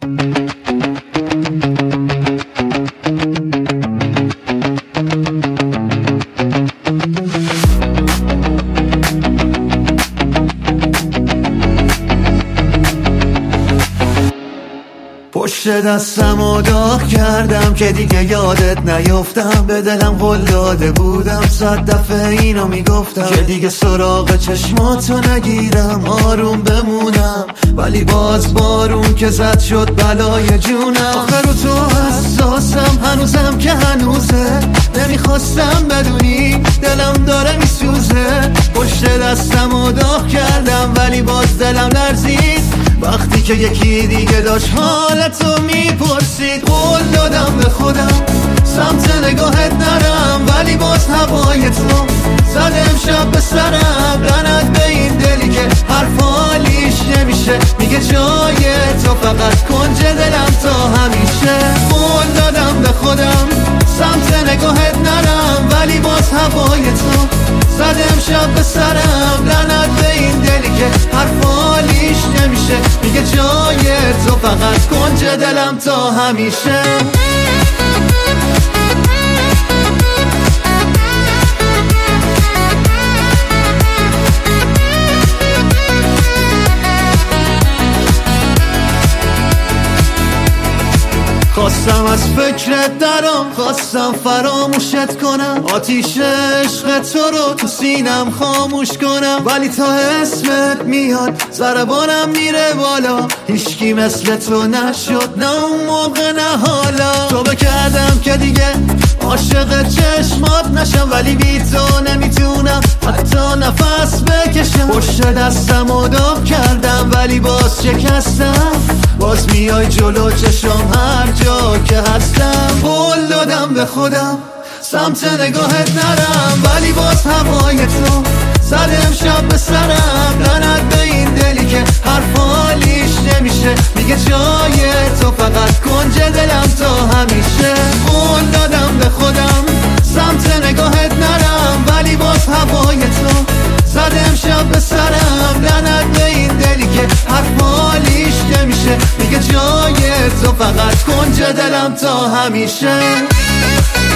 پشت دستم و داغ کردم که دیگه یادت نیفتم، به دلم قول داده بودم 100 دفعه اینو میگفتم که دیگه سراغ چشماتو نگیرم، آروم بمونم. ولی باز بارون که زد شد بلای جونم. آخه رو تو حساسم هنوزم که هنوزه، نمیخواستم بدونی دلم داره میسوزه. پشت دستم و داغ کردم ولی باز دلم لرزید وقتی که یکی دیگه داشت حالتو میپرسید. قول دادم به خودم سمت نگاهت نرم، ولی باز هوای تو زد امشب به سرم. لعنت به این دلی که حرف حالیش نمیشه، میگه جای تو فقط کنج دلم تا همیشه. قول دادم به خودم سمت نگاهت نرم، ولی باز هوای تو زد امشب به سرم. لعنت به این دلی که حرف حالیش نمیشه، میگه جای تو فقط کنج دلم تا همیشه. خواستم از فکرت درام، خواستم فراموشت کنم، آتیش عشق تو رو تو سینم خاموش کنم. ولی تا اسمت میاد ضربانم میره بالا، هیچکی مثل تو نشد، نه اون موقع نه حالا. تو بکردم که دیگه عاشق چشمات نشم، ولی بی تو نمیتونم حتی نفس بکشم. پشت دستم و داغ کردم ولی باز شکستم، باز میای جلو چشم هر جا که هستم. قول دادم به خودم سمت نگاهت نرم، ولی باز هوای تو زد امشب به سرم. لعنت به این دلی که حرف حالیش نمیشه، میگه جای تو فقط کنج دلم تا همیشه. قول دادم به خودم سمت نگاهت نرم، ولی باز هوای تو زد امشب به سرم. لعنت به این دلی که حرف حالیش نمیشه، میگه جای تو فقط کنج دلم تا همیشه.